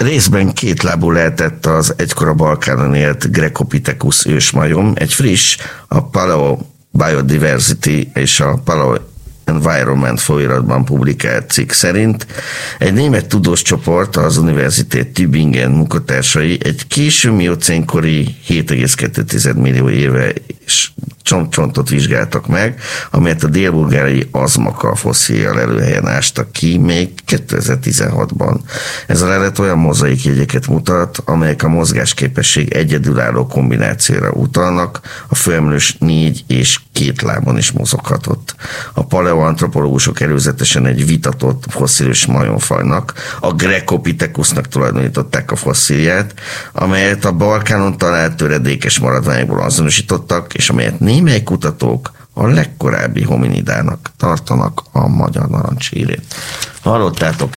részben kétlábú lehetett az egykor a Balkánon élt Grecopithecus ősmajom, egy friss, a Paleo Biodiversity és a Paleo Environment folyóiratban publikált cikk szerint egy német tudós csoport, az Universität Tübingen munkatársai egy késő miocénkori 7,2 millió éve és csontcsontot vizsgáltak meg, amelyet a délbulgári Azmaka fosszília lelőhelyen ástak ki még 2016-ban. Ez a lelet olyan mozaikjegyeket mutat, amelyek a mozgásképesség egyedülálló kombinációra utalnak, a főemlős 4 és 2 lábon is mozoghatott. A paleoantropológusok előzetesen egy vitatott fosszilis majomfajnak, a Grecopithecusnak tulajdonították a fosszíliát, amelyet a Balkánon talált töredékes maradványokból azonosítottak, és amelyet némely kutatók a legkorábbi hominidának tartanak, a magyar narancsírét. Hallottátok,